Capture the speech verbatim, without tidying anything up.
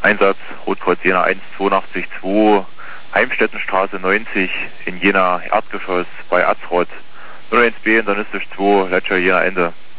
Einsatz Rotkreuz Jena eins zwei acht zwei, Heimstettenstraße neunzig in Jena, Erdgeschoss bei Atzroth. null eins B, internistisch zwei, Ledger Jena Ende.